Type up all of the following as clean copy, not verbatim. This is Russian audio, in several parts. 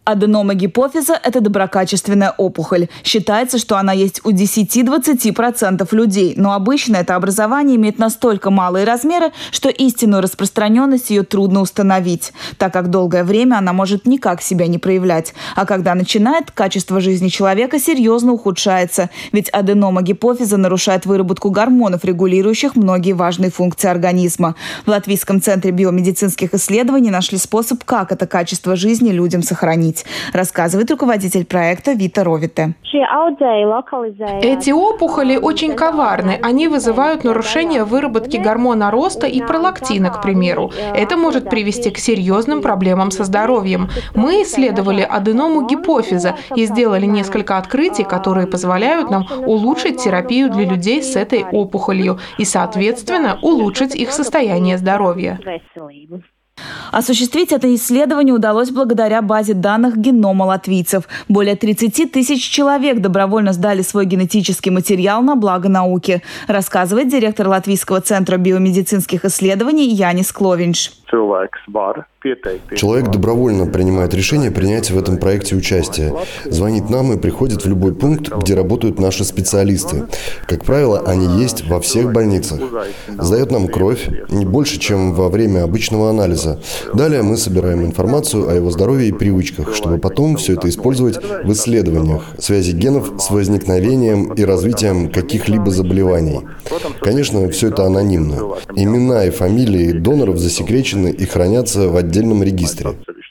Аденома гипофиза – это доброкачественная опухоль. Считается, что она есть у 10-20% людей, но обычно это образование имеет настолько малые размеры, что истинную распространенность ее трудно установить, так как долгое время она может никак себя не проявлять. А когда начинает, качество жизни человека серьезно ухудшается, ведь аденома гипофиза нарушает выработку гормонов, регулирующих многие важные функции организма. В Латвийском центре биомедицинских исследований нашли способ, как это качество жизни людям сохранить, рассказывает руководитель проекта Вита Ровите. Эти опухоли очень коварны. Они вызывают нарушение выработки гормона роста и пролактина, к примеру. Это может привести к серьезным проблемам со здоровьем. Мы исследовали аденому гипофиза и сделали несколько открытий, которые позволяют нам улучшить терапию для людей с этой опухолью и, соответственно, улучшить их состояние здоровья. Осуществить это исследование удалось благодаря базе данных генома латвийцев. Более 30 тысяч человек добровольно сдали свой генетический материал на благо науки, рассказывает директор Латвийского центра биомедицинских исследований Янис Кловинш. Человек добровольно принимает решение принять в этом проекте участие. Звонит нам и приходит в любой пункт, где работают наши специалисты. Как правило, они есть во всех больницах. Сдает нам кровь, не больше, чем во время обычного анализа. Далее мы собираем информацию о его здоровье и привычках, чтобы потом все это использовать в исследованиях связи генов с возникновением и развитием каких-либо заболеваний. Конечно, все это анонимно. Имена и фамилии доноров засекречены и хранятся в отдельном регистре.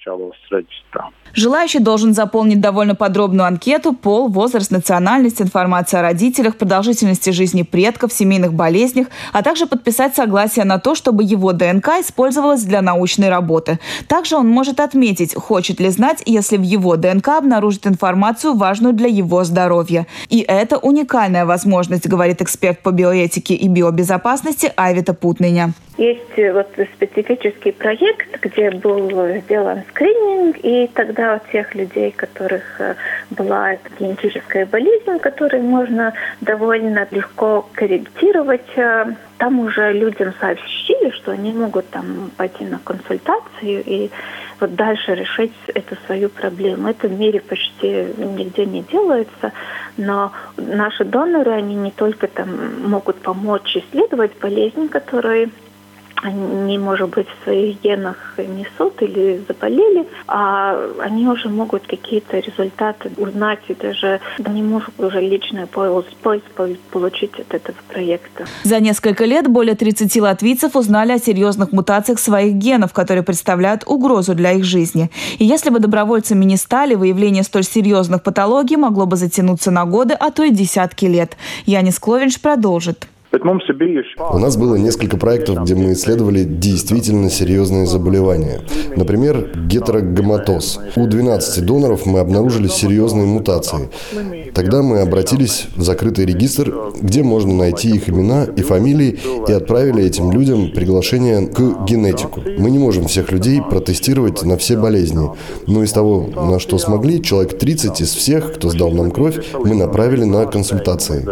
Желающий должен заполнить довольно подробную анкету: пол, возраст, национальность, информация о родителях, продолжительности жизни предков, семейных болезнях, а также подписать согласие на то, чтобы его ДНК использовалась для научной работы. Также он может отметить, хочет ли знать, если в его ДНК обнаружат информацию, важную для его здоровья. И это уникальная возможность, говорит эксперт по биоэтике и биобезопасности Айвита Путныня. Есть специфический проект, где был сделан скрининг, и тогда у тех людей, у которых была генетическая болезнь, которую можно довольно легко корректировать, там уже людям сообщили, что они могут там пойти на консультацию и вот дальше решить эту свою проблему. Это в мире почти нигде не делается, но наши доноры, они не только там могут помочь исследовать болезни, которые они, может быть, в своих генах несут или заболели, а они уже могут какие-то результаты узнать, и даже они могут уже личную пользу получить от этого проекта. За несколько лет более 30 латвийцев узнали о серьезных мутациях своих генов, которые представляют угрозу для их жизни. И если бы добровольцами не стали, выявление столь серьезных патологий могло бы затянуться на годы, а то и десятки лет. Янис Кловинш продолжит. У нас было несколько проектов, где мы исследовали действительно серьезные заболевания. Например, гетерогаматоз. У 12 доноров мы обнаружили серьезные мутации. Тогда мы обратились в закрытый регистр, где можно найти их имена и фамилии, и отправили этим людям приглашение к генетику. Мы не можем всех людей протестировать на все болезни, но из того, на что смогли, человек 30 из всех, кто сдал нам кровь, мы направили на консультации.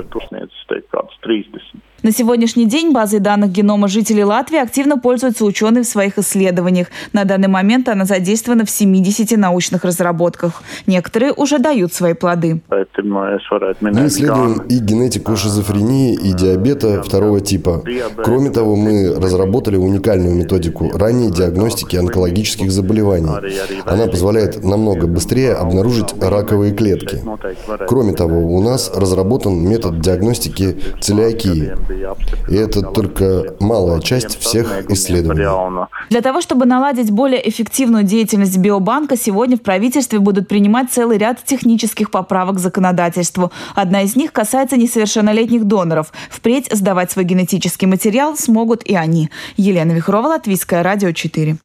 На сегодняшний день базой данных генома жителей Латвии активно пользуются ученые в своих исследованиях. На данный момент она задействована в 70 научных разработках. Некоторые уже дают свои плоды. Мы исследуем и генетику шизофрении, и диабета второго типа. Кроме того, мы разработали уникальную методику ранней диагностики онкологических заболеваний. Она позволяет намного быстрее обнаружить раковые клетки. Кроме того, у нас разработан метод диагностики целиакии. И это только малая часть всех исследований. Для того, чтобы наладить более эффективную деятельность биобанка, сегодня в правительстве будут принимать целый ряд технических поправок к законодательству. Одна из них касается несовершеннолетних доноров. Впредь сдавать свой генетический материал смогут и они. Елена Вихрова, Латвийское радио 4.